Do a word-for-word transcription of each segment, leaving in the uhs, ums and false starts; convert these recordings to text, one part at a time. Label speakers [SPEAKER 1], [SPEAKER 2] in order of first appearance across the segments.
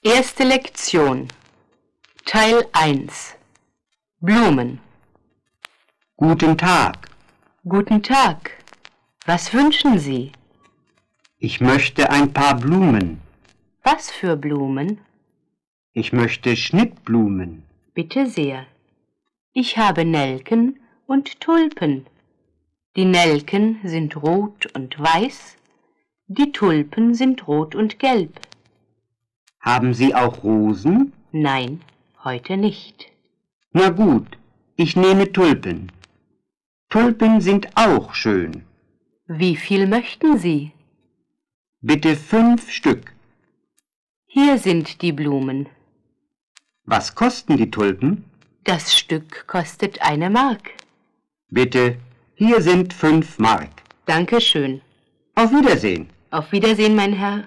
[SPEAKER 1] Erste Lektion, Teil eins. Blumen.
[SPEAKER 2] Guten Tag.
[SPEAKER 1] Guten Tag. Was wünschen Sie?
[SPEAKER 2] Ich möchte ein paar Blumen.
[SPEAKER 1] Was für Blumen?
[SPEAKER 2] Ich möchte Schnittblumen.
[SPEAKER 1] Bitte sehr. Ich habe Nelken und Tulpen. Die Nelken sind rot und weiß, die Tulpen sind rot und gelb.
[SPEAKER 2] Haben Sie auch Rosen?
[SPEAKER 1] Nein, heute nicht.
[SPEAKER 2] Na gut, ich nehme Tulpen. Tulpen sind auch schön.
[SPEAKER 1] Wie viel möchten Sie?
[SPEAKER 2] Bitte fünf Stück.
[SPEAKER 1] Hier sind die Blumen.
[SPEAKER 2] Was kosten die Tulpen?
[SPEAKER 1] Das Stück kostet eine Mark.
[SPEAKER 2] Bitte, hier sind fünf Mark.
[SPEAKER 1] Dankeschön.
[SPEAKER 2] Auf Wiedersehen.
[SPEAKER 1] Auf Wiedersehen, mein Herr.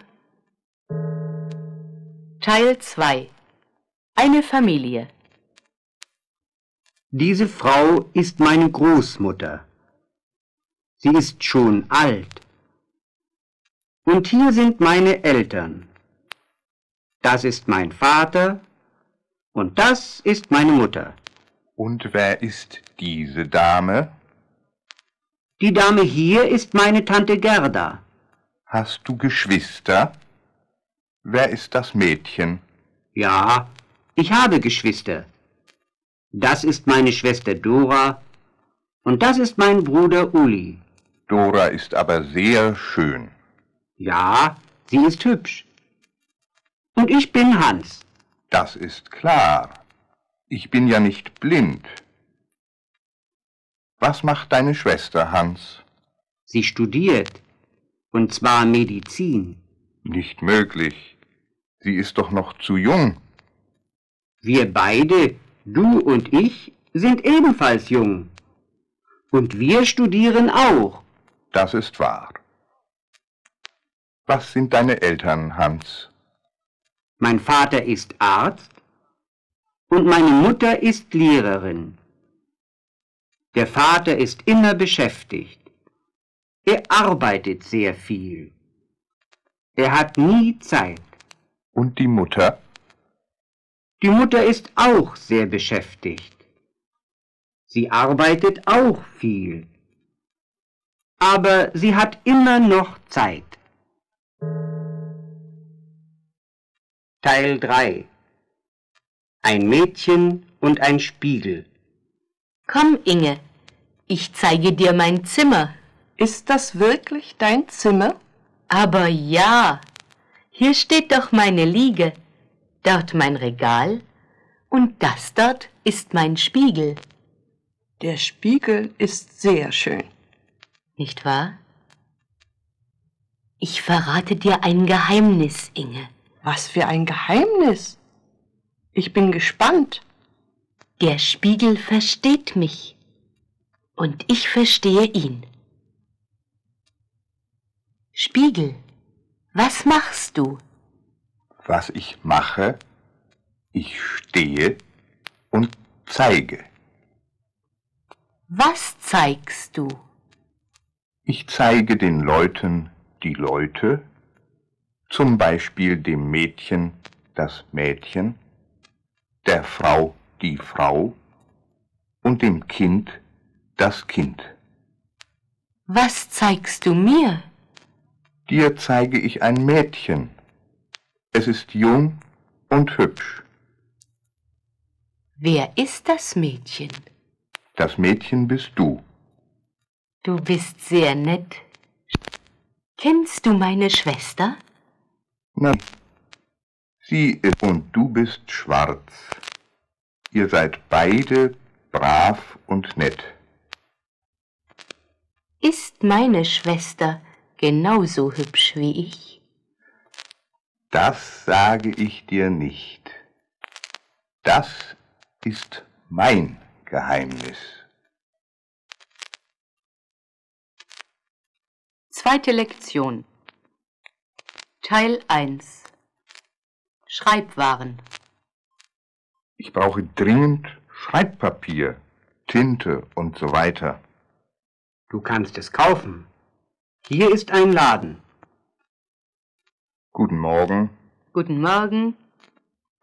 [SPEAKER 1] Teil zwei. Eine Familie.
[SPEAKER 2] Diese Frau ist meine Großmutter. Sie ist schon alt. Und hier sind meine Eltern. Das ist mein Vater und das ist meine Mutter.
[SPEAKER 3] Und wer ist diese Dame?
[SPEAKER 2] Die Dame hier ist meine Tante Gerda.
[SPEAKER 3] Hast du Geschwister? Wer ist das Mädchen?
[SPEAKER 2] Ja, ich habe Geschwister. Das ist meine Schwester Dora und das ist mein Bruder Uli.
[SPEAKER 3] Dora ist aber sehr schön.
[SPEAKER 2] Ja, sie ist hübsch. Und ich bin Hans.
[SPEAKER 3] Das ist klar. Ich bin ja nicht blind. Was macht deine Schwester, Hans?
[SPEAKER 2] Sie studiert, und zwar Medizin.
[SPEAKER 3] Nicht möglich. Sie ist doch noch zu jung.
[SPEAKER 2] Wir beide, du und ich, sind ebenfalls jung. Und wir studieren auch.
[SPEAKER 3] Das ist wahr. Was sind deine Eltern, Hans?
[SPEAKER 2] Mein Vater ist Arzt und meine Mutter ist Lehrerin. Der Vater ist immer beschäftigt. Er arbeitet sehr viel. Er hat nie Zeit.
[SPEAKER 3] Und die Mutter?
[SPEAKER 2] Die Mutter ist auch sehr beschäftigt. Sie arbeitet auch viel. Aber sie hat immer noch Zeit. Teil drei. Ein Mädchen und ein Spiegel.
[SPEAKER 1] Komm, Inge, ich zeige dir mein Zimmer.
[SPEAKER 4] Ist das wirklich dein Zimmer?
[SPEAKER 1] Aber ja, hier steht doch meine Liege, dort mein Regal und das dort ist mein Spiegel.
[SPEAKER 4] Der Spiegel ist sehr schön.
[SPEAKER 1] Nicht wahr? Ich verrate dir ein Geheimnis, Inge.
[SPEAKER 4] Was für ein Geheimnis! Ich bin gespannt.
[SPEAKER 1] Der Spiegel versteht mich und ich verstehe ihn. Spiegel, was machst du?
[SPEAKER 3] Was ich mache? Ich stehe und zeige.
[SPEAKER 1] Was zeigst du?
[SPEAKER 3] Ich zeige den Leuten die Leute, zum Beispiel dem Mädchen das Mädchen, der Frau die Frau und dem Kind das Kind.
[SPEAKER 1] Was zeigst du mir?
[SPEAKER 3] Dir zeige ich ein Mädchen. Es ist jung und hübsch.
[SPEAKER 1] Wer ist das Mädchen?
[SPEAKER 3] Das Mädchen bist du.
[SPEAKER 1] Du bist sehr nett. Kennst du meine Schwester?
[SPEAKER 3] Nein, sie ist und du bist schwarz. Ihr seid beide brav und nett.
[SPEAKER 1] Ist meine Schwester genauso hübsch wie ich?
[SPEAKER 3] Das sage ich dir nicht. Das ist mein Geheimnis.
[SPEAKER 1] Zweite Lektion. Teil eins. Schreibwaren.
[SPEAKER 3] Ich brauche dringend Schreibpapier, Tinte und so weiter.
[SPEAKER 2] Du kannst es kaufen. Hier ist ein Laden.
[SPEAKER 3] Guten Morgen.
[SPEAKER 1] Guten Morgen.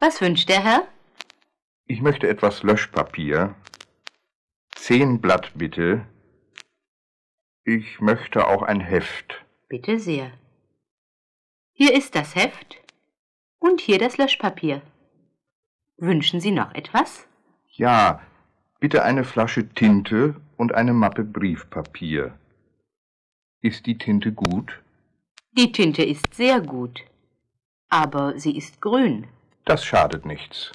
[SPEAKER 1] Was wünscht der Herr?
[SPEAKER 3] Ich möchte etwas Löschpapier. Zehn Blatt bitte. Ich möchte auch ein Heft.
[SPEAKER 1] Bitte sehr. Hier ist das Heft und hier das Löschpapier. Wünschen Sie noch etwas?
[SPEAKER 3] Ja, bitte eine Flasche Tinte und eine Mappe Briefpapier. Ist die Tinte gut?
[SPEAKER 1] Die Tinte ist sehr gut, aber sie ist grün.
[SPEAKER 3] Das schadet nichts.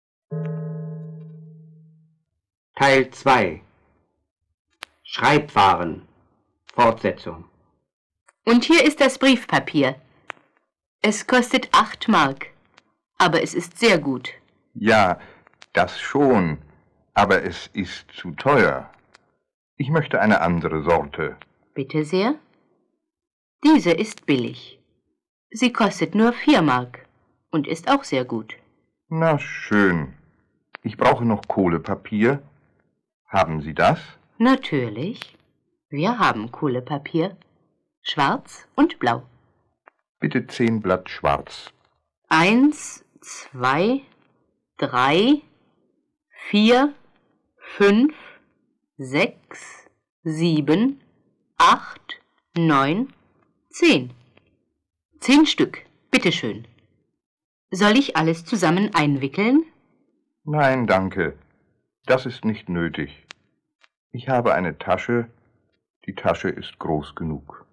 [SPEAKER 2] Teil zwei. Schreibwaren. Fortsetzung.
[SPEAKER 1] Und hier ist das Briefpapier. Es kostet acht Mark, aber es ist sehr gut.
[SPEAKER 3] Ja, das schon, aber es ist zu teuer. Ich möchte eine andere Sorte.
[SPEAKER 1] Bitte sehr. Diese ist billig. Sie kostet nur vier Mark und ist auch sehr gut.
[SPEAKER 3] Na schön. Ich brauche noch Kohlepapier. Haben Sie das?
[SPEAKER 1] Natürlich. Wir haben Kohlepapier. Schwarz und blau.
[SPEAKER 3] Bitte zehn Blatt schwarz.
[SPEAKER 1] Eins, zwei, drei, vier, fünf, sechs, sieben, acht, neun, zehn. Zehn Stück, bitteschön. Soll ich alles zusammen einwickeln?
[SPEAKER 3] Nein, danke. Das ist nicht nötig. Ich habe eine Tasche. Die Tasche ist groß genug.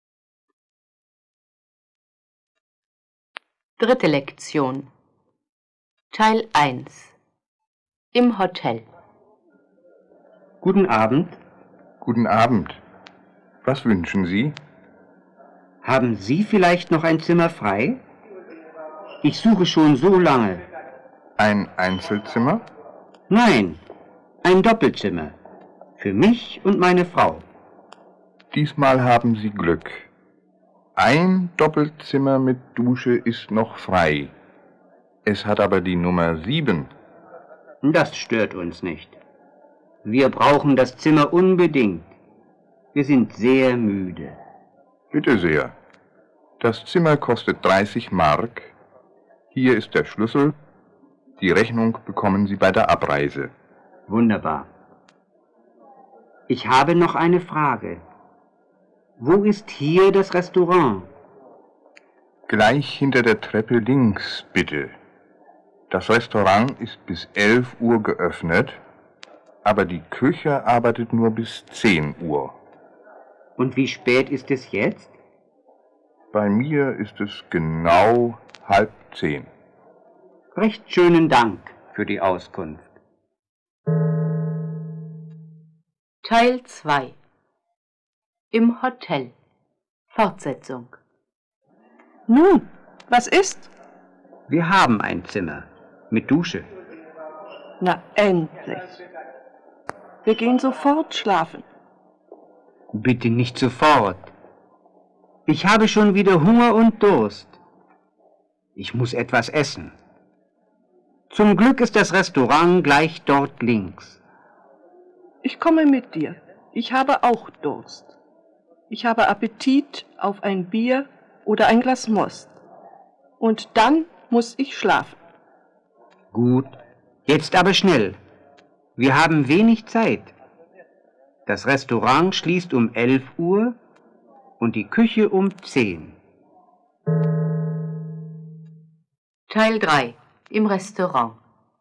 [SPEAKER 1] Dritte Lektion. Teil eins. Im Hotel.
[SPEAKER 2] Guten Abend.
[SPEAKER 3] Guten Abend. Was wünschen Sie?
[SPEAKER 2] Haben Sie vielleicht noch ein Zimmer frei? Ich suche schon so lange.
[SPEAKER 3] Ein Einzelzimmer?
[SPEAKER 2] Nein, ein Doppelzimmer. Für mich und meine Frau.
[SPEAKER 3] Diesmal haben Sie Glück. Ein Doppelzimmer mit Dusche ist noch frei. Es hat aber die Nummer sieben.
[SPEAKER 2] Das stört uns nicht. Wir brauchen das Zimmer unbedingt. Wir sind sehr müde.
[SPEAKER 3] Bitte sehr. Das Zimmer kostet dreißig Mark. Hier ist der Schlüssel. Die Rechnung bekommen Sie bei der Abreise.
[SPEAKER 2] Wunderbar. Ich habe noch eine Frage. Wo ist hier das Restaurant?
[SPEAKER 3] Gleich hinter der Treppe links, bitte. Das Restaurant ist bis elf Uhr geöffnet, aber die Küche arbeitet nur bis zehn Uhr.
[SPEAKER 2] Und wie spät ist es jetzt?
[SPEAKER 3] Bei mir ist es genau halb zehn.
[SPEAKER 2] Recht schönen Dank für die Auskunft.
[SPEAKER 1] Teil zwei. Im Hotel. Fortsetzung.
[SPEAKER 4] Nun, was ist?
[SPEAKER 2] Wir haben ein Zimmer mit Dusche.
[SPEAKER 4] Na, endlich. Wir gehen sofort schlafen.
[SPEAKER 2] Bitte nicht sofort. Ich habe schon wieder Hunger und Durst. Ich muss etwas essen. Zum Glück ist das Restaurant gleich dort links.
[SPEAKER 4] Ich komme mit dir. Ich habe auch Durst. Ich habe Appetit auf ein Bier oder ein Glas Most. Und dann muss ich schlafen.
[SPEAKER 2] Gut, jetzt aber schnell. Wir haben wenig Zeit. Das Restaurant schließt um elf Uhr und die Küche um zehn.
[SPEAKER 1] Teil drei. Im Restaurant.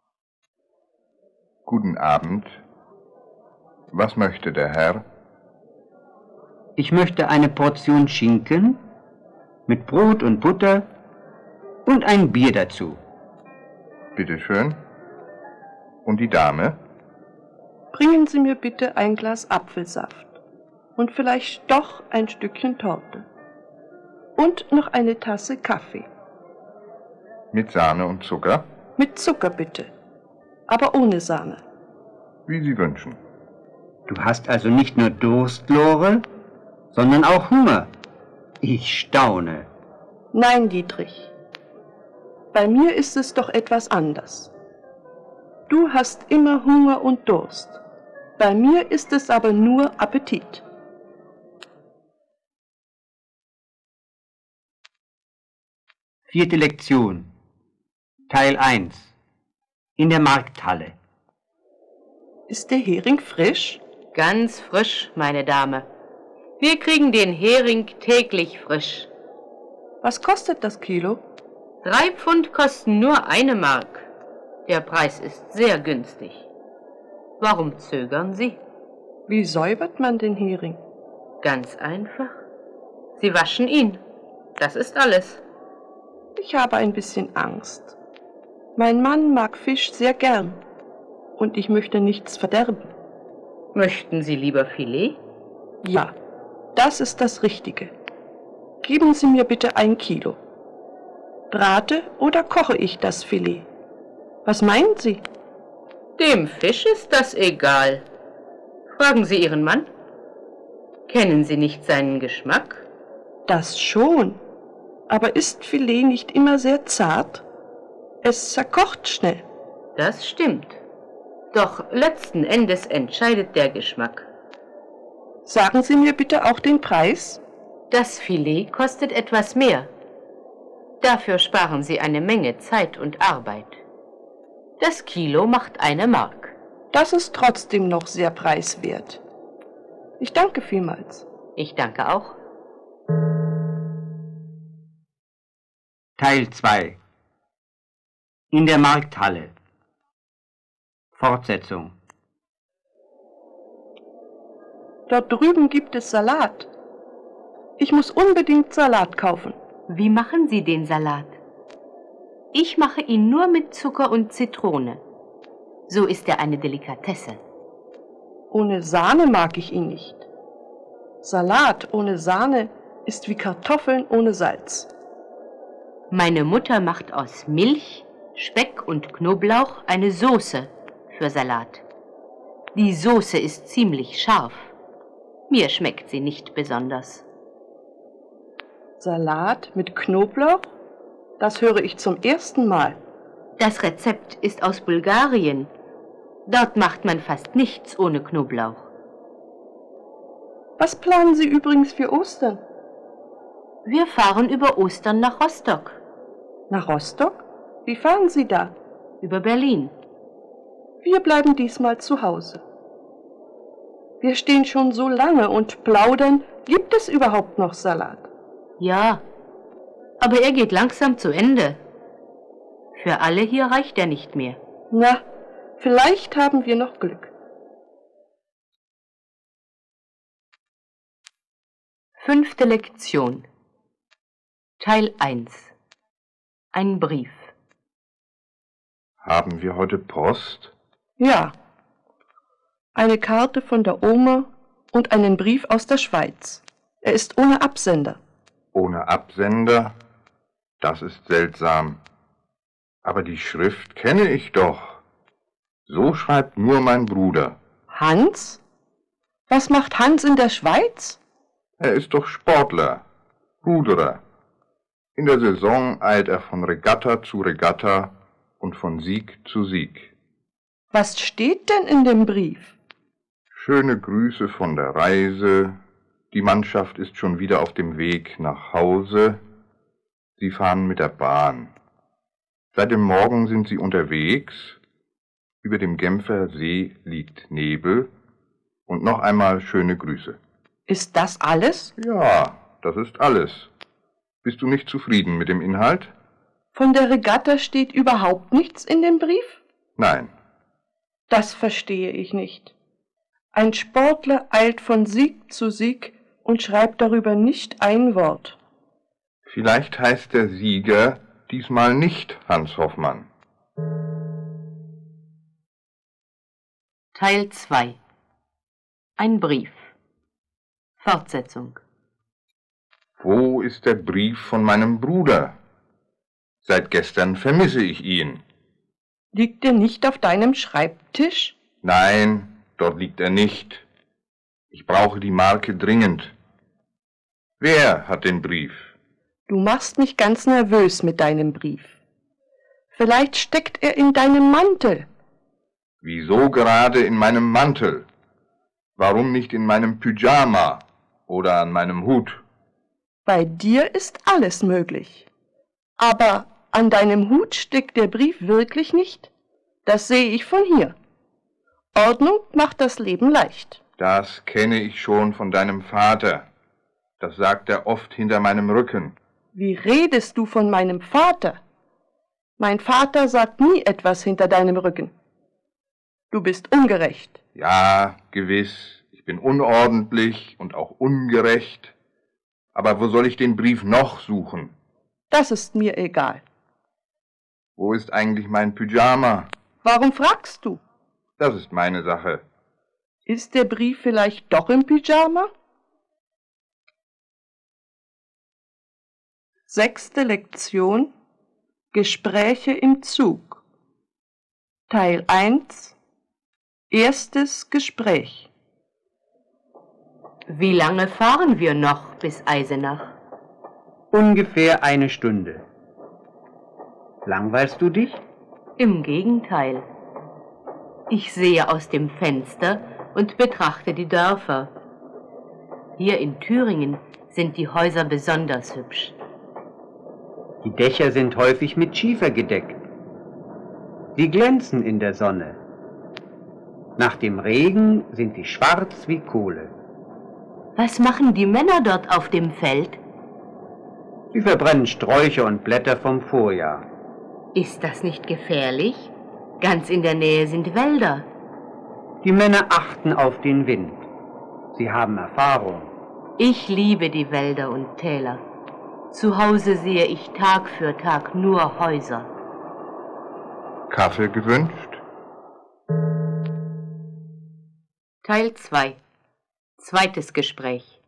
[SPEAKER 3] Guten Abend. Was möchte der Herr?
[SPEAKER 2] Ich möchte eine Portion Schinken mit Brot und Butter und ein Bier dazu.
[SPEAKER 3] Bitte schön. Und die Dame?
[SPEAKER 4] Bringen Sie mir bitte ein Glas Apfelsaft und vielleicht doch ein Stückchen Torte. Und noch eine Tasse Kaffee.
[SPEAKER 3] Mit Sahne und Zucker?
[SPEAKER 4] Mit Zucker bitte, aber ohne Sahne.
[SPEAKER 3] Wie Sie wünschen.
[SPEAKER 2] Du hast also nicht nur Durst, Lore, sondern auch Hunger. Ich staune.
[SPEAKER 4] Nein, Dietrich. Bei mir ist es doch etwas anders. Du hast immer Hunger und Durst. Bei mir ist es aber nur Appetit.
[SPEAKER 2] Vierte Lektion. Teil eins. In der Markthalle.
[SPEAKER 4] Ist der Hering frisch?
[SPEAKER 1] Ganz frisch, meine Dame. Wir kriegen den Hering täglich frisch.
[SPEAKER 4] Was kostet das Kilo?
[SPEAKER 1] Drei Pfund kosten nur eine Mark. Der Preis ist sehr günstig. Warum zögern Sie?
[SPEAKER 4] Wie säubert man den Hering?
[SPEAKER 1] Ganz einfach. Sie waschen ihn. Das ist alles.
[SPEAKER 4] Ich habe ein bisschen Angst. Mein Mann mag Fisch sehr gern und ich möchte nichts verderben.
[SPEAKER 1] Möchten Sie lieber Filet?
[SPEAKER 4] Ja, das ist das Richtige. Geben Sie mir bitte ein Kilo. Brate oder koche ich das Filet? Was meinen Sie?
[SPEAKER 1] Dem Fisch ist das egal. Fragen Sie Ihren Mann. Kennen Sie nicht seinen Geschmack?
[SPEAKER 4] Das schon. Aber ist Filet nicht immer sehr zart? Es zerkocht schnell.
[SPEAKER 1] Das stimmt. Doch letzten Endes entscheidet der Geschmack.
[SPEAKER 4] Sagen Sie mir bitte auch den Preis.
[SPEAKER 1] Das Filet kostet etwas mehr. Dafür sparen Sie eine Menge Zeit und Arbeit. Das Kilo macht eine Mark.
[SPEAKER 4] Das ist trotzdem noch sehr preiswert. Ich danke vielmals.
[SPEAKER 1] Ich danke auch.
[SPEAKER 2] Teil zwei. In der Markthalle. Fortsetzung.
[SPEAKER 4] Dort drüben gibt es Salat. Ich muss unbedingt Salat kaufen.
[SPEAKER 1] Wie machen Sie den Salat? Ich mache ihn nur mit Zucker und Zitrone. So ist er eine Delikatesse.
[SPEAKER 4] Ohne Sahne mag ich ihn nicht. Salat ohne Sahne ist wie Kartoffeln ohne Salz.
[SPEAKER 1] Meine Mutter macht aus Milch, Speck und Knoblauch eine Soße für Salat. Die Soße ist ziemlich scharf. Mir schmeckt sie nicht besonders.
[SPEAKER 4] Salat mit Knoblauch? Das höre ich zum ersten Mal.
[SPEAKER 1] Das Rezept ist aus Bulgarien. Dort macht man fast nichts ohne Knoblauch.
[SPEAKER 4] Was planen Sie übrigens für Ostern?
[SPEAKER 1] Wir fahren über Ostern nach Rostock.
[SPEAKER 4] Nach Rostock? Wie fahren Sie da?
[SPEAKER 1] Über Berlin.
[SPEAKER 4] Wir bleiben diesmal zu Hause. Wir stehen schon so lange und plaudern. Gibt es überhaupt noch Salat?
[SPEAKER 1] Ja, aber er geht langsam zu Ende. Für alle hier reicht er nicht mehr.
[SPEAKER 4] Na, vielleicht haben wir noch Glück.
[SPEAKER 1] Fünfte Lektion. Teil eins. Ein Brief.
[SPEAKER 3] Haben wir heute Post?
[SPEAKER 4] Ja. Eine Karte von der Oma und einen Brief aus der Schweiz. Er ist ohne Absender.
[SPEAKER 3] Ohne Absender? Das ist seltsam. Aber die Schrift kenne ich doch. So schreibt nur mein Bruder.
[SPEAKER 4] Hans? Was macht Hans in der Schweiz?
[SPEAKER 3] Er ist doch Sportler, Ruderer. In der Saison eilt er von Regatta zu Regatta und von Sieg zu Sieg.
[SPEAKER 4] Was steht denn in dem Brief?
[SPEAKER 3] Schöne Grüße von der Reise. Die Mannschaft ist schon wieder auf dem Weg nach Hause. Sie fahren mit der Bahn. Seit dem Morgen sind sie unterwegs. Über dem Genfer See liegt Nebel. Und noch einmal schöne Grüße.
[SPEAKER 4] Ist das alles?
[SPEAKER 3] Ja, das ist alles. Bist du nicht zufrieden mit dem Inhalt?
[SPEAKER 4] Von der Regatta steht überhaupt nichts in dem Brief?
[SPEAKER 3] Nein.
[SPEAKER 4] Das verstehe ich nicht. Ein Sportler eilt von Sieg zu Sieg und schreibt darüber nicht ein Wort.
[SPEAKER 3] Vielleicht heißt der Sieger diesmal nicht Hans Hoffmann.
[SPEAKER 1] Teil zwei. Ein Brief. Fortsetzung.
[SPEAKER 3] Wo ist der Brief von meinem Bruder? Seit gestern vermisse ich ihn.
[SPEAKER 4] Liegt er nicht auf deinem Schreibtisch?
[SPEAKER 3] Nein, dort liegt er nicht. Ich brauche die Marke dringend. Wer hat den Brief?
[SPEAKER 4] Du machst mich ganz nervös mit deinem Brief. Vielleicht steckt er in deinem Mantel.
[SPEAKER 3] Wieso gerade in meinem Mantel? Warum nicht in meinem Pyjama oder an meinem Hut?
[SPEAKER 4] Bei dir ist alles möglich. Aber An deinem Hut steckt der Brief wirklich nicht? Das sehe ich von hier. Ordnung macht das Leben leicht.
[SPEAKER 3] Das kenne ich schon von deinem Vater. Das sagt er oft hinter meinem Rücken.
[SPEAKER 4] Wie redest du von meinem Vater? Mein Vater sagt nie etwas hinter deinem Rücken. Du bist ungerecht.
[SPEAKER 3] Ja, gewiss. Ich bin unordentlich und auch ungerecht. Aber wo soll ich den Brief noch suchen?
[SPEAKER 4] Das ist mir egal.
[SPEAKER 3] Wo ist eigentlich mein Pyjama?
[SPEAKER 4] Warum fragst du?
[SPEAKER 3] Das ist meine Sache.
[SPEAKER 4] Ist der Brief vielleicht doch im Pyjama? Sechste Lektion: Gespräche im Zug. Teil eins. Erstes Gespräch.
[SPEAKER 1] Wie lange fahren wir noch bis Eisenach?
[SPEAKER 2] Ungefähr eine Stunde. Langweilst du dich?
[SPEAKER 1] Im Gegenteil. Ich sehe aus dem Fenster und betrachte die Dörfer. Hier in Thüringen sind die Häuser besonders hübsch.
[SPEAKER 2] Die Dächer sind häufig mit Schiefer gedeckt. Sie glänzen in der Sonne. Nach dem Regen sind sie schwarz wie Kohle.
[SPEAKER 1] Was machen die Männer dort auf dem Feld?
[SPEAKER 2] Sie verbrennen Sträucher und Blätter vom Vorjahr.
[SPEAKER 1] Ist das nicht gefährlich? Ganz in der Nähe sind Wälder.
[SPEAKER 2] Die Männer achten auf den Wind. Sie haben Erfahrung.
[SPEAKER 1] Ich liebe die Wälder und Täler. Zu Hause sehe ich Tag für Tag nur Häuser.
[SPEAKER 3] Kaffee gewünscht?
[SPEAKER 1] Teil zwei. Zweites Gespräch.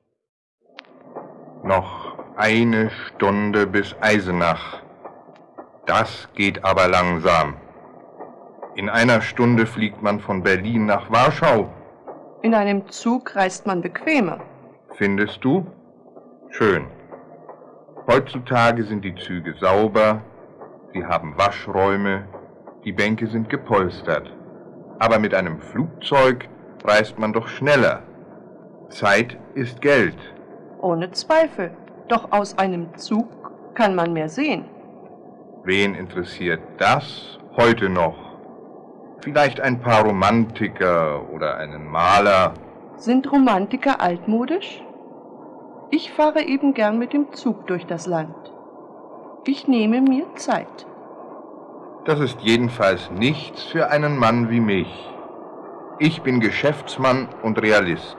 [SPEAKER 3] Noch eine Stunde bis Eisenach. Das geht aber langsam. In einer Stunde fliegt man von Berlin nach Warschau.
[SPEAKER 4] In einem Zug reist man bequemer.
[SPEAKER 3] Findest du? Schön. Heutzutage sind die Züge sauber, sie haben Waschräume, die Bänke sind gepolstert. Aber mit einem Flugzeug reist man doch schneller. Zeit ist Geld.
[SPEAKER 4] Ohne Zweifel. Doch aus einem Zug kann man mehr sehen.
[SPEAKER 3] Wen interessiert das heute noch? Vielleicht ein paar Romantiker oder einen Maler.
[SPEAKER 4] Sind Romantiker altmodisch? Ich fahre eben gern mit dem Zug durch das Land. Ich nehme mir Zeit.
[SPEAKER 3] Das ist jedenfalls nichts für einen Mann wie mich. Ich bin Geschäftsmann und Realist.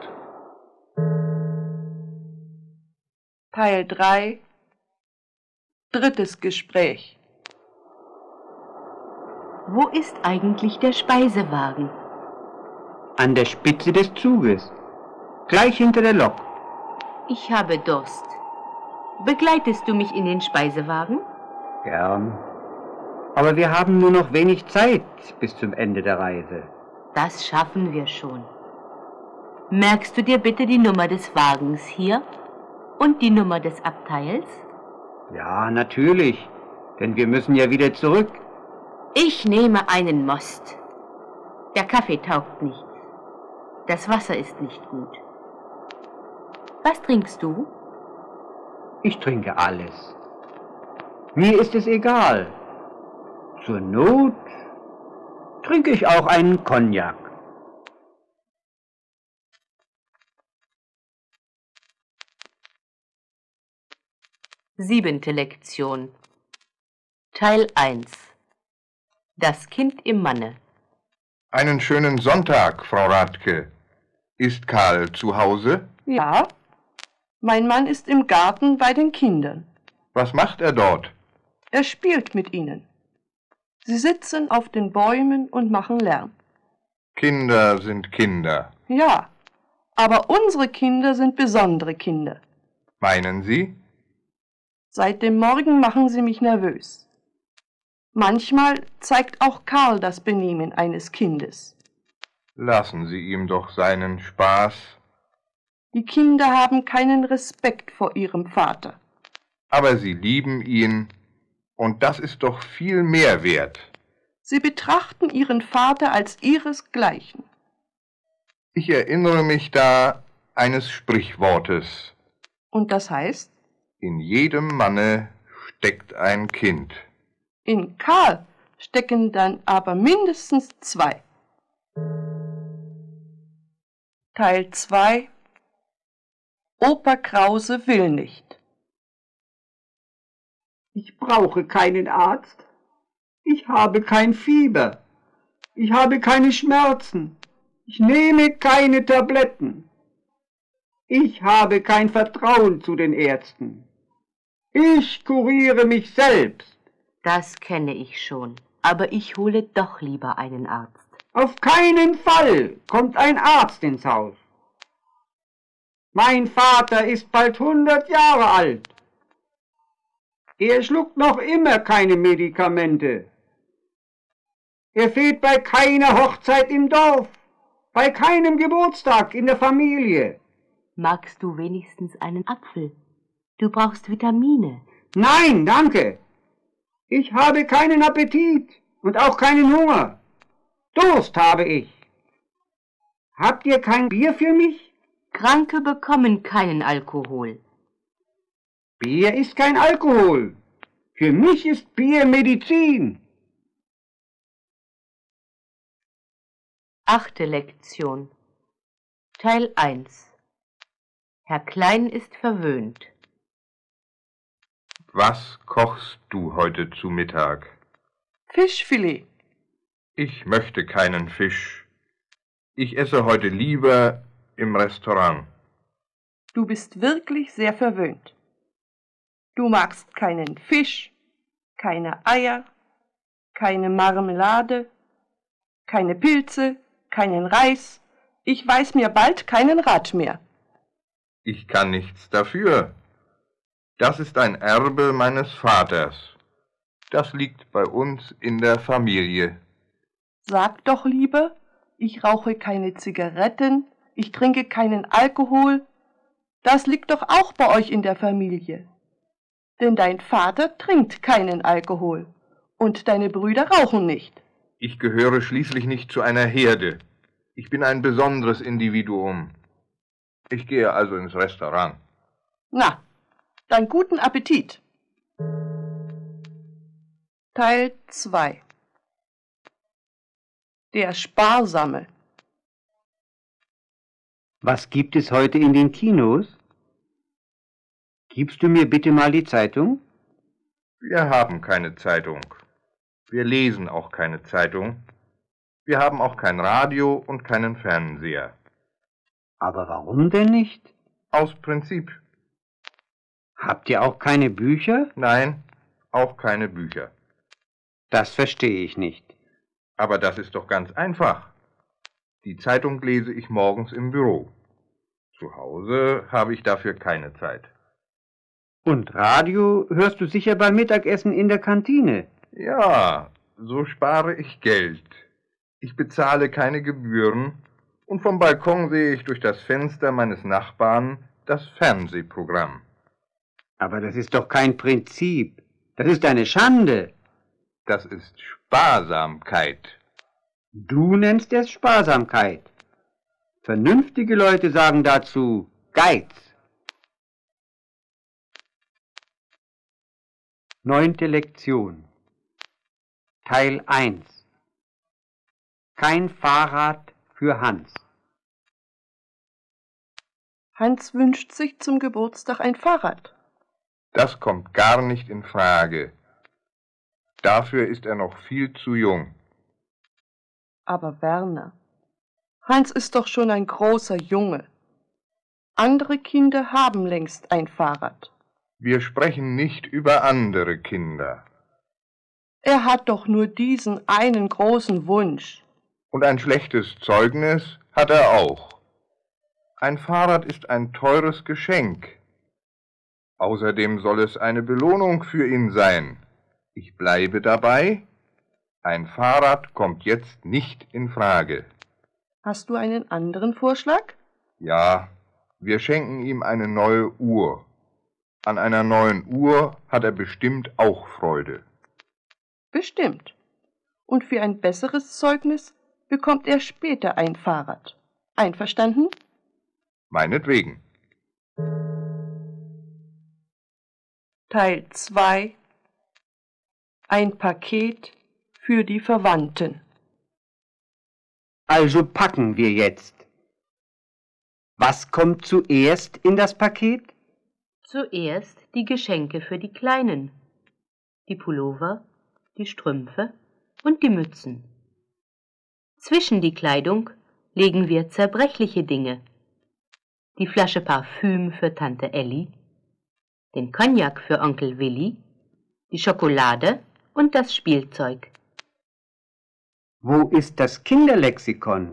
[SPEAKER 4] Teil drei. Drittes Gespräch.
[SPEAKER 1] Wo ist eigentlich der Speisewagen?
[SPEAKER 2] An der Spitze des Zuges, gleich hinter der Lok.
[SPEAKER 1] Ich habe Durst. Begleitest du mich in den Speisewagen?
[SPEAKER 2] Gern. Aber wir haben nur noch wenig Zeit bis zum Ende der Reise.
[SPEAKER 1] Das schaffen wir schon. Merkst du dir bitte die Nummer des Wagens hier und die Nummer des Abteils?
[SPEAKER 2] Ja, natürlich, denn wir müssen ja wieder zurück.
[SPEAKER 1] Ich nehme einen Most. Der Kaffee taugt nichts. Das Wasser ist nicht gut. Was trinkst du?
[SPEAKER 2] Ich trinke alles. Mir ist es egal. Zur Not trinke ich auch einen Cognac.
[SPEAKER 1] Siebente Lektion. Teil eins. Das Kind im Manne.
[SPEAKER 3] Einen schönen Sonntag, Frau Rathke. Ist Karl zu Hause?
[SPEAKER 4] Ja, mein Mann ist im Garten bei den Kindern.
[SPEAKER 3] Was macht er dort?
[SPEAKER 4] Er spielt mit ihnen. Sie sitzen auf den Bäumen und machen Lärm.
[SPEAKER 3] Kinder sind Kinder.
[SPEAKER 4] Ja, aber unsere Kinder sind besondere Kinder.
[SPEAKER 3] Meinen Sie?
[SPEAKER 4] Seit dem Morgen machen sie mich nervös. Manchmal zeigt auch Karl das Benehmen eines Kindes.
[SPEAKER 3] Lassen Sie ihm doch seinen Spaß.
[SPEAKER 4] Die Kinder haben keinen Respekt vor ihrem Vater.
[SPEAKER 3] Aber sie lieben ihn, und das ist doch viel mehr wert.
[SPEAKER 4] Sie betrachten ihren Vater als ihresgleichen.
[SPEAKER 3] Ich erinnere mich da eines Sprichwortes.
[SPEAKER 4] Und das heißt?
[SPEAKER 3] In jedem Manne steckt ein Kind.
[SPEAKER 4] In Karl stecken dann aber mindestens zwei. Teil zwei. Opa Krause will nicht.
[SPEAKER 2] Ich brauche keinen Arzt. Ich habe kein Fieber. Ich habe keine Schmerzen. Ich nehme keine Tabletten. Ich habe kein Vertrauen zu den Ärzten. Ich kuriere mich selbst.
[SPEAKER 1] Das kenne ich schon, aber ich hole doch lieber einen Arzt.
[SPEAKER 2] Auf keinen Fall kommt ein Arzt ins Haus. Mein Vater ist bald hundert Jahre alt. Er schluckt noch immer keine Medikamente. Er fehlt bei keiner Hochzeit im Dorf, bei keinem Geburtstag in der Familie.
[SPEAKER 1] Magst du wenigstens einen Apfel? Du brauchst Vitamine.
[SPEAKER 2] Nein, danke. Ich habe keinen Appetit und auch keinen Hunger. Durst habe ich. Habt ihr kein Bier für mich?
[SPEAKER 1] Kranke bekommen keinen Alkohol.
[SPEAKER 2] Bier ist kein Alkohol. Für mich ist Bier Medizin.
[SPEAKER 1] Achte Lektion. Teil eins. Herr Klein ist verwöhnt.
[SPEAKER 3] Was kochst du heute zu Mittag?
[SPEAKER 4] Fischfilet.
[SPEAKER 3] Ich möchte keinen Fisch. Ich esse heute lieber im Restaurant.
[SPEAKER 4] Du bist wirklich sehr verwöhnt. Du magst keinen Fisch, keine Eier, keine Marmelade, keine Pilze, keinen Reis. Ich weiß mir bald keinen Rat mehr.
[SPEAKER 3] Ich kann nichts dafür. Das ist ein Erbe meines Vaters. Das liegt bei uns in der Familie.
[SPEAKER 4] Sag doch lieber, ich rauche keine Zigaretten, ich trinke keinen Alkohol. Das liegt doch auch bei euch in der Familie. Denn dein Vater trinkt keinen Alkohol und deine Brüder rauchen nicht.
[SPEAKER 3] Ich gehöre schließlich nicht zu einer Herde. Ich bin ein besonderes Individuum. Ich gehe also ins Restaurant.
[SPEAKER 4] Na, dann guten Appetit. Teil zwei. Der Sparsame.
[SPEAKER 2] Was gibt es heute in den Kinos? Gibst du mir bitte mal die Zeitung?
[SPEAKER 3] Wir haben keine Zeitung. Wir lesen auch keine Zeitung. Wir haben auch kein Radio und keinen Fernseher.
[SPEAKER 2] Aber warum denn nicht?
[SPEAKER 3] Aus Prinzip.
[SPEAKER 2] Habt ihr auch keine Bücher?
[SPEAKER 3] Nein, auch keine Bücher.
[SPEAKER 2] Das verstehe ich nicht.
[SPEAKER 3] Aber das ist doch ganz einfach. Die Zeitung lese ich morgens im Büro. Zu Hause habe ich dafür keine Zeit.
[SPEAKER 2] Und Radio hörst du sicher beim Mittagessen in der Kantine?
[SPEAKER 3] Ja, so spare ich Geld. Ich bezahle keine Gebühren und vom Balkon sehe ich durch das Fenster meines Nachbarn das Fernsehprogramm.
[SPEAKER 2] Aber das ist doch kein Prinzip. Das ist eine Schande.
[SPEAKER 3] Das ist Sparsamkeit.
[SPEAKER 2] Du nennst es Sparsamkeit. Vernünftige Leute sagen dazu Geiz. Neunte Lektion. Teil eins. Kein Fahrrad für Hans.
[SPEAKER 4] Hans wünscht sich zum Geburtstag ein Fahrrad.
[SPEAKER 3] Das kommt gar nicht in Frage. Dafür ist er noch viel zu jung.
[SPEAKER 4] Aber Werner, Hans ist doch schon ein großer Junge. Andere Kinder haben längst ein Fahrrad.
[SPEAKER 3] Wir sprechen nicht über andere Kinder.
[SPEAKER 4] Er hat doch nur diesen einen großen Wunsch.
[SPEAKER 3] Und ein schlechtes Zeugnis hat er auch. Ein Fahrrad ist ein teures Geschenk. Außerdem soll es eine Belohnung für ihn sein. Ich bleibe dabei. Ein Fahrrad kommt jetzt nicht in Frage.
[SPEAKER 4] Hast du einen anderen Vorschlag?
[SPEAKER 3] Ja, wir schenken ihm eine neue Uhr. An einer neuen Uhr hat er bestimmt auch Freude.
[SPEAKER 4] Bestimmt. Und für ein besseres Zeugnis bekommt er später ein Fahrrad. Einverstanden?
[SPEAKER 3] Meinetwegen.
[SPEAKER 4] Teil zwei. Ein Paket für die Verwandten.
[SPEAKER 2] Also packen wir jetzt. Was kommt zuerst in das Paket?
[SPEAKER 1] Zuerst die Geschenke für die Kleinen. Die Pullover, die Strümpfe und die Mützen. Zwischen die Kleidung legen wir zerbrechliche Dinge. Die Flasche Parfüm für Tante Elli, den Cognac für Onkel Willi, die Schokolade und das Spielzeug.
[SPEAKER 2] Wo ist das Kinderlexikon?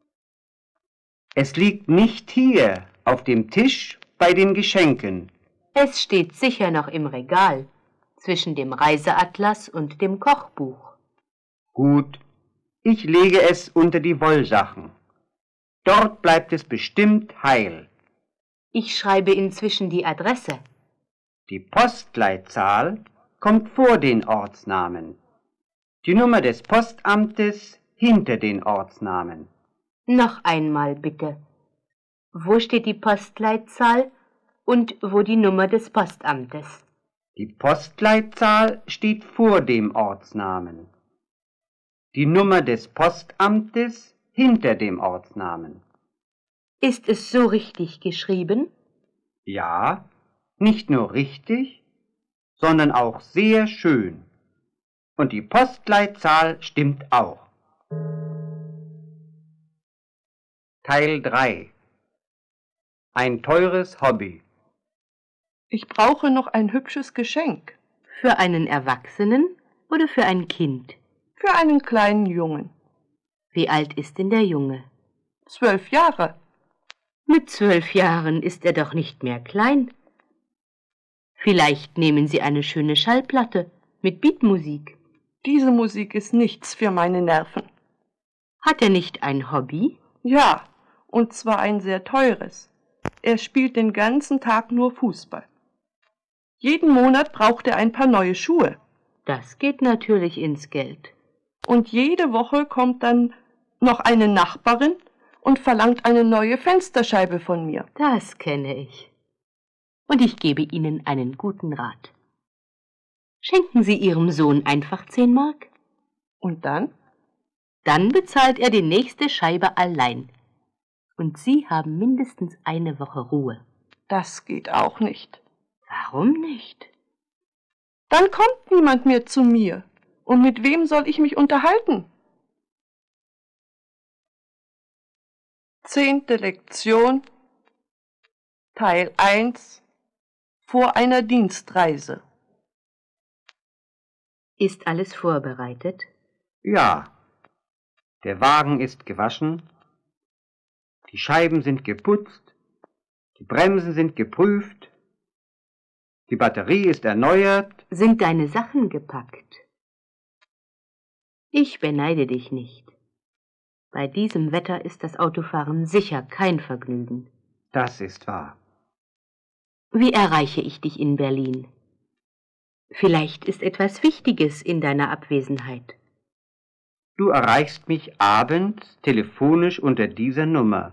[SPEAKER 2] Es liegt nicht hier auf dem Tisch bei den Geschenken.
[SPEAKER 1] Es steht sicher noch im Regal, zwischen dem Reiseatlas und dem Kochbuch.
[SPEAKER 2] Gut, ich lege es unter die Wollsachen. Dort bleibt es bestimmt heil.
[SPEAKER 1] Ich schreibe inzwischen die Adresse.
[SPEAKER 2] Die Postleitzahl kommt vor den Ortsnamen. Die Nummer des Postamtes hinter den Ortsnamen.
[SPEAKER 1] Noch einmal bitte. Wo steht die Postleitzahl und wo die Nummer des Postamtes?
[SPEAKER 2] Die Postleitzahl steht vor dem Ortsnamen. Die Nummer des Postamtes hinter dem Ortsnamen.
[SPEAKER 1] Ist es so richtig geschrieben?
[SPEAKER 2] Ja, nicht nur richtig, sondern auch sehr schön. Und die Postleitzahl stimmt auch. Teil drei. Ein teures Hobby.
[SPEAKER 4] Ich brauche noch ein hübsches Geschenk.
[SPEAKER 1] Für einen Erwachsenen oder für ein Kind?
[SPEAKER 4] Für einen kleinen Jungen.
[SPEAKER 1] Wie alt ist denn der Junge?
[SPEAKER 4] Zwölf Jahre.
[SPEAKER 1] Mit zwölf Jahren ist er doch nicht mehr klein. Vielleicht nehmen Sie eine schöne Schallplatte mit Beatmusik.
[SPEAKER 4] Diese Musik ist nichts für meine Nerven.
[SPEAKER 1] Hat er nicht ein Hobby?
[SPEAKER 4] Ja, und zwar ein sehr teures. Er spielt den ganzen Tag nur Fußball. Jeden Monat braucht er ein paar neue Schuhe.
[SPEAKER 1] Das geht natürlich ins Geld.
[SPEAKER 4] Und jede Woche kommt dann noch eine Nachbarin und verlangt eine neue Fensterscheibe von mir.
[SPEAKER 1] Das kenne ich. Und ich gebe Ihnen einen guten Rat. Schenken Sie Ihrem Sohn einfach zehn Mark.
[SPEAKER 4] Und dann?
[SPEAKER 1] Dann bezahlt er die nächste Scheibe allein. Und Sie haben mindestens eine Woche Ruhe.
[SPEAKER 4] Das geht auch nicht.
[SPEAKER 1] Warum nicht?
[SPEAKER 4] Dann kommt niemand mehr zu mir. Und mit wem soll ich mich unterhalten? Zehnte Lektion, Teil eins, vor einer Dienstreise.
[SPEAKER 1] Ist alles vorbereitet?
[SPEAKER 2] Ja, der Wagen ist gewaschen, die Scheiben sind geputzt, die Bremsen sind geprüft, die Batterie ist erneuert.
[SPEAKER 1] Sind deine Sachen gepackt? Ich beneide dich nicht. Bei diesem Wetter ist das Autofahren sicher kein Vergnügen.
[SPEAKER 2] Das ist wahr.
[SPEAKER 1] Wie erreiche ich dich in Berlin? Vielleicht ist etwas Wichtiges in deiner Abwesenheit.
[SPEAKER 2] Du erreichst mich abends telefonisch unter dieser Nummer.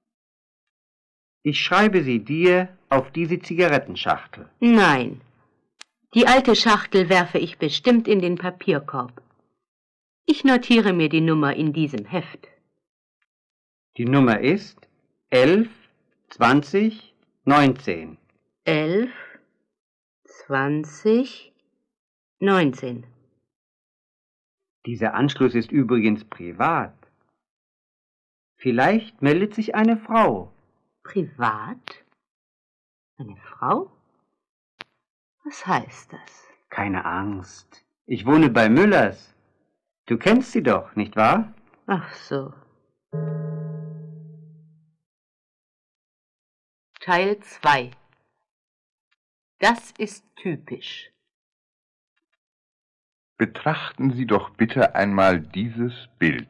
[SPEAKER 2] Ich schreibe sie dir auf diese Zigarettenschachtel.
[SPEAKER 1] Nein, die alte Schachtel werfe ich bestimmt in den Papierkorb. Ich notiere mir die Nummer in diesem Heft.
[SPEAKER 2] Die Nummer ist elf zwanzig neunzehn.
[SPEAKER 1] elf, zwanzig, neunzehn.
[SPEAKER 2] Dieser Anschluss ist übrigens privat. Vielleicht meldet sich eine Frau.
[SPEAKER 1] Privat? Eine Frau? Was heißt das?
[SPEAKER 2] Keine Angst. Ich wohne bei Müllers. Du kennst sie doch, nicht wahr?
[SPEAKER 1] Ach so. Teil zwei. Das ist typisch.
[SPEAKER 3] Betrachten Sie doch bitte einmal dieses Bild.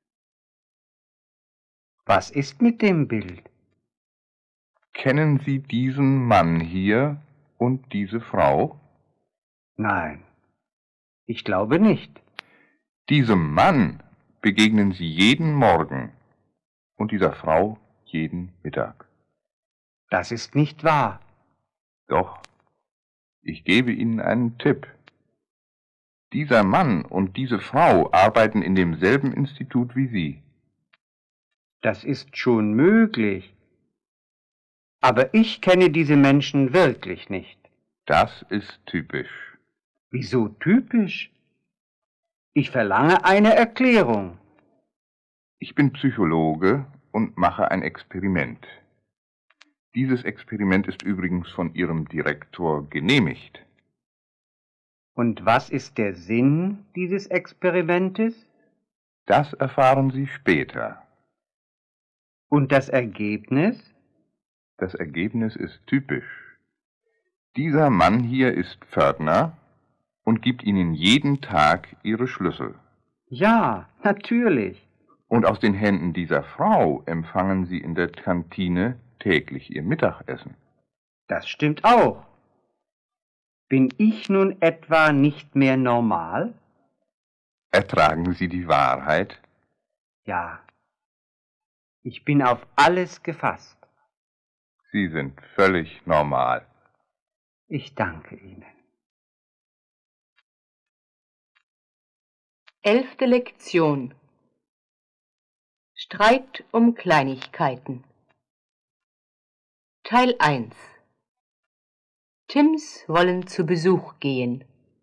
[SPEAKER 2] Was ist mit dem Bild?
[SPEAKER 3] Kennen Sie diesen Mann hier und diese Frau?
[SPEAKER 2] Nein, ich glaube nicht.
[SPEAKER 3] Diesem Mann begegnen Sie jeden Morgen und dieser Frau jeden Mittag.
[SPEAKER 2] Das ist nicht wahr.
[SPEAKER 3] Doch, ich gebe Ihnen einen Tipp. Dieser Mann und diese Frau arbeiten in demselben Institut wie Sie.
[SPEAKER 2] Das ist schon möglich. Aber ich kenne diese Menschen wirklich nicht.
[SPEAKER 3] Das ist typisch.
[SPEAKER 2] Wieso typisch? Ich verlange eine Erklärung.
[SPEAKER 3] Ich bin Psychologe und mache ein Experiment. Dieses Experiment ist übrigens von Ihrem Direktor genehmigt.
[SPEAKER 2] Und was ist der Sinn dieses Experimentes?
[SPEAKER 3] Das erfahren Sie später.
[SPEAKER 2] Und das Ergebnis?
[SPEAKER 3] Das Ergebnis ist typisch. Dieser Mann hier ist Pförtner und gibt Ihnen jeden Tag Ihre Schlüssel.
[SPEAKER 2] Ja, natürlich.
[SPEAKER 3] Und aus den Händen dieser Frau empfangen Sie in der Kantine täglich Ihr Mittagessen.
[SPEAKER 2] Das stimmt auch. Bin ich nun etwa nicht mehr normal?
[SPEAKER 3] Ertragen Sie die Wahrheit?
[SPEAKER 2] Ja. Ich bin auf alles gefasst.
[SPEAKER 3] Sie sind völlig normal.
[SPEAKER 2] Ich danke Ihnen.
[SPEAKER 1] Elfte Lektion. Streit um Kleinigkeiten. Teil eins. Tims wollen zu Besuch gehen.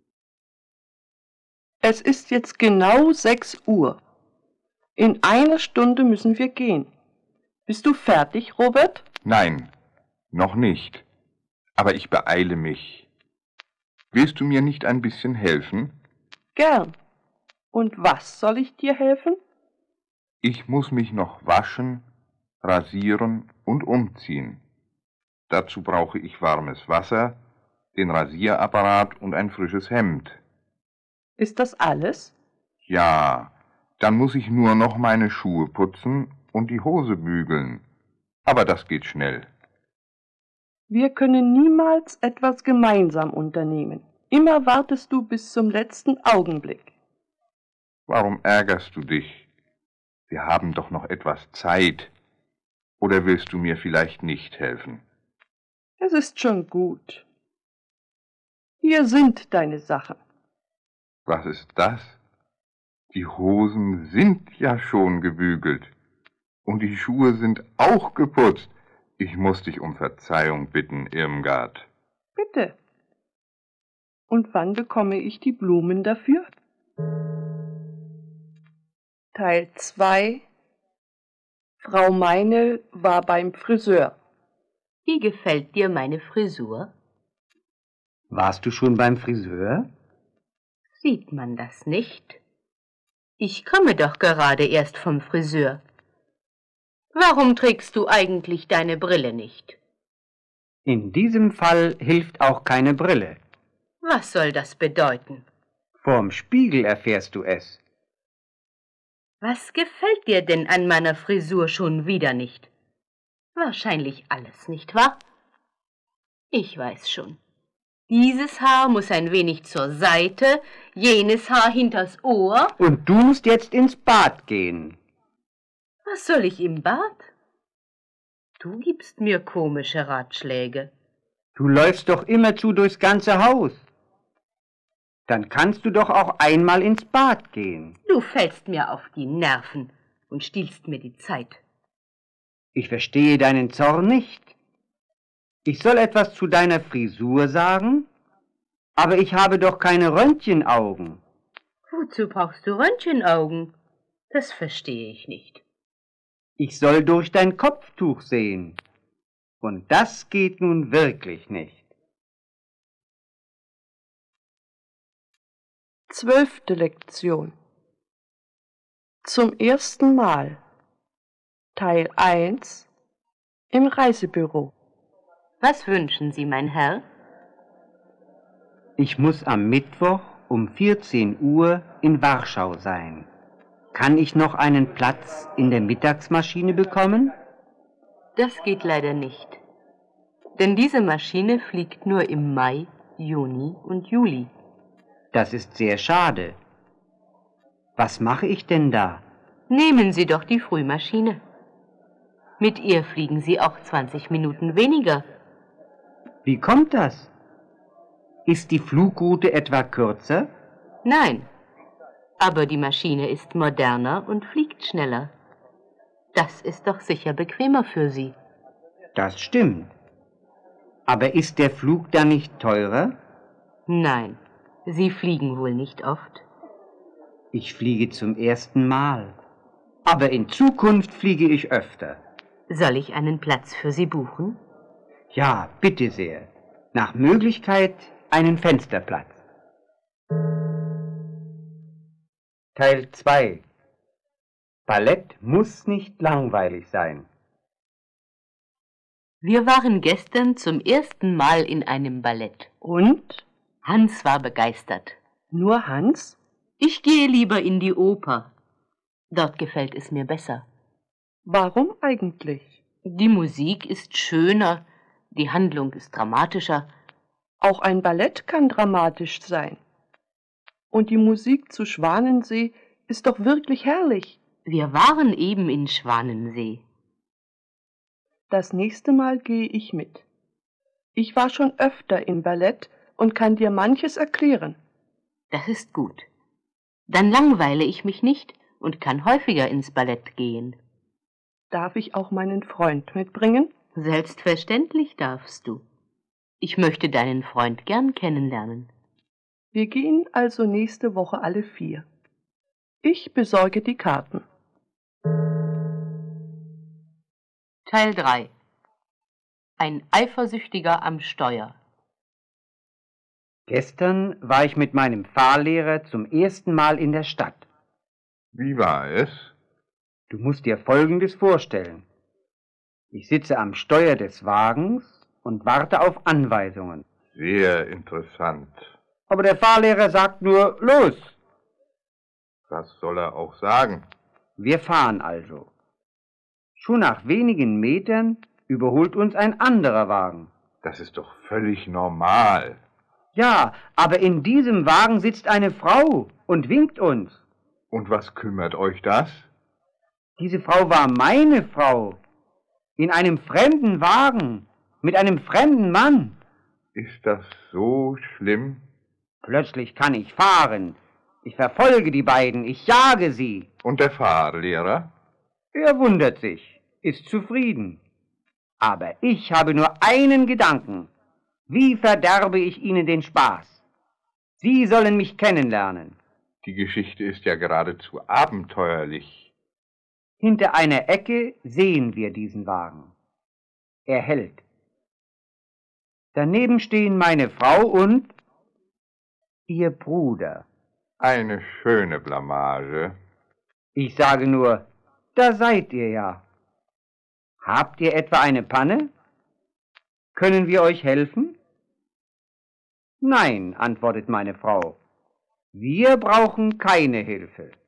[SPEAKER 4] Es ist jetzt genau sechs Uhr. In einer Stunde müssen wir gehen. Bist du fertig, Robert?
[SPEAKER 3] Nein, noch nicht. Aber ich beeile mich. Willst du mir nicht ein bisschen helfen?
[SPEAKER 4] Gern. Und was soll ich dir helfen?
[SPEAKER 3] Ich muss mich noch waschen, rasieren und umziehen. Dazu brauche ich warmes Wasser, den Rasierapparat und ein frisches Hemd.
[SPEAKER 4] Ist das alles?
[SPEAKER 3] Ja, dann muss ich nur noch meine Schuhe putzen und die Hose bügeln. Aber das geht schnell.
[SPEAKER 4] Wir können niemals etwas gemeinsam unternehmen. Immer wartest du bis zum letzten Augenblick.
[SPEAKER 3] Warum ärgerst du dich? Wir haben doch noch etwas Zeit. Oder willst du mir vielleicht nicht helfen?
[SPEAKER 4] Es ist schon gut. Hier sind deine Sachen.
[SPEAKER 3] Was ist das? Die Hosen sind ja schon gebügelt. Und die Schuhe sind auch geputzt. Ich muss dich um Verzeihung bitten, Irmgard.
[SPEAKER 4] Bitte. Und wann bekomme ich die Blumen dafür? Teil zwei. Frau Meinl war beim Friseur.
[SPEAKER 1] Wie gefällt dir meine Frisur?
[SPEAKER 2] Warst du schon beim Friseur?
[SPEAKER 1] Sieht man das nicht? Ich komme doch gerade erst vom Friseur. Warum trägst du eigentlich deine Brille nicht?
[SPEAKER 2] In diesem Fall hilft auch keine Brille.
[SPEAKER 1] Was soll das bedeuten?
[SPEAKER 2] Vorm Spiegel erfährst du es.
[SPEAKER 1] Was gefällt dir denn an meiner Frisur schon wieder nicht? Wahrscheinlich alles, nicht wahr? Ich weiß schon. Dieses Haar muss ein wenig zur Seite, jenes Haar hinters Ohr.
[SPEAKER 2] Und du musst jetzt ins Bad gehen.
[SPEAKER 1] Was soll ich im Bad? Du gibst mir komische Ratschläge.
[SPEAKER 2] Du läufst doch immerzu durchs ganze Haus. Dann kannst du doch auch einmal ins Bad gehen.
[SPEAKER 1] Du fällst mir auf die Nerven und stiehlst mir die Zeit.
[SPEAKER 2] Ich verstehe deinen Zorn nicht. Ich soll etwas zu deiner Frisur sagen, aber ich habe doch keine Röntgenaugen.
[SPEAKER 1] Wozu brauchst du Röntgenaugen? Das verstehe ich nicht.
[SPEAKER 2] Ich soll durch dein Kopftuch sehen. Und das geht nun wirklich nicht.
[SPEAKER 4] Zwölfte Lektion. Zum ersten Mal. Teil eins. Im Reisebüro.
[SPEAKER 1] Was wünschen Sie, mein Herr?
[SPEAKER 2] Ich muss am Mittwoch um vierzehn Uhr in Warschau sein. Kann ich noch einen Platz in der Mittagsmaschine bekommen?
[SPEAKER 1] Das geht leider nicht. Denn diese Maschine fliegt nur im Mai, Juni und Juli.
[SPEAKER 2] Das ist sehr schade. Was mache ich denn da?
[SPEAKER 1] Nehmen Sie doch die Frühmaschine. Mit ihr fliegen Sie auch zwanzig Minuten weniger.
[SPEAKER 2] Wie kommt das? Ist die Flugroute etwa kürzer?
[SPEAKER 1] Nein, aber die Maschine ist moderner und fliegt schneller. Das ist doch sicher bequemer für Sie.
[SPEAKER 2] Das stimmt. Aber ist der Flug dann nicht teurer?
[SPEAKER 1] Nein, Sie fliegen wohl nicht oft.
[SPEAKER 2] Ich fliege zum ersten Mal. Aber in Zukunft fliege ich öfter.
[SPEAKER 1] Soll ich einen Platz für Sie buchen?
[SPEAKER 2] Ja, bitte sehr. Nach Möglichkeit einen Fensterplatz. Teil zwei. Ballett muss nicht langweilig sein.
[SPEAKER 1] Wir waren gestern zum ersten Mal in einem Ballett.
[SPEAKER 4] Und?
[SPEAKER 1] Hans war begeistert.
[SPEAKER 4] Nur Hans?
[SPEAKER 1] Ich gehe lieber in die Oper. Dort gefällt es mir besser.
[SPEAKER 4] Warum eigentlich?
[SPEAKER 1] Die Musik ist schöner, die Handlung ist dramatischer.
[SPEAKER 4] Auch ein Ballett kann dramatisch sein. Und die Musik zu Schwanensee ist doch wirklich herrlich.
[SPEAKER 1] Wir waren eben in Schwanensee.
[SPEAKER 4] Das nächste Mal gehe ich mit. Ich war schon öfter im Ballett und kann dir manches erklären.
[SPEAKER 1] Das ist gut. Dann langweile ich mich nicht und kann häufiger ins Ballett gehen.
[SPEAKER 4] Darf ich auch meinen Freund mitbringen?
[SPEAKER 1] Selbstverständlich darfst du. Ich möchte deinen Freund gern kennenlernen.
[SPEAKER 4] Wir gehen also nächste Woche alle vier. Ich besorge die Karten.
[SPEAKER 1] Teil drei. Ein Eifersüchtiger am Steuer.
[SPEAKER 2] Gestern war ich mit meinem Fahrlehrer zum ersten Mal in der Stadt.
[SPEAKER 3] Wie war es?
[SPEAKER 2] Du musst dir Folgendes vorstellen. Ich sitze am Steuer des Wagens und warte auf Anweisungen.
[SPEAKER 3] Sehr interessant.
[SPEAKER 2] Aber der Fahrlehrer sagt nur, los!
[SPEAKER 3] Was soll er auch sagen?
[SPEAKER 2] Wir fahren also. Schon nach wenigen Metern überholt uns ein anderer Wagen.
[SPEAKER 3] Das ist doch völlig normal.
[SPEAKER 2] Ja, aber in diesem Wagen sitzt eine Frau und winkt uns.
[SPEAKER 3] Und was kümmert euch das?
[SPEAKER 2] Diese Frau war meine Frau. In einem fremden Wagen, mit einem fremden Mann.
[SPEAKER 3] Ist das so schlimm?
[SPEAKER 2] Plötzlich kann ich fahren. Ich verfolge die beiden, ich jage sie.
[SPEAKER 3] Und der Fahrlehrer?
[SPEAKER 2] Er wundert sich, ist zufrieden. Aber ich habe nur einen Gedanken. Wie verderbe ich ihnen den Spaß? Sie sollen mich kennenlernen.
[SPEAKER 3] Die Geschichte ist ja geradezu abenteuerlich.
[SPEAKER 2] Hinter einer Ecke sehen wir diesen Wagen. Er hält. Daneben stehen meine Frau und ihr Bruder.
[SPEAKER 3] Eine schöne Blamage.
[SPEAKER 2] Ich sage nur, da seid ihr ja. Habt ihr etwa eine Panne? Können wir euch helfen? Nein, antwortet meine Frau. Wir brauchen keine Hilfe.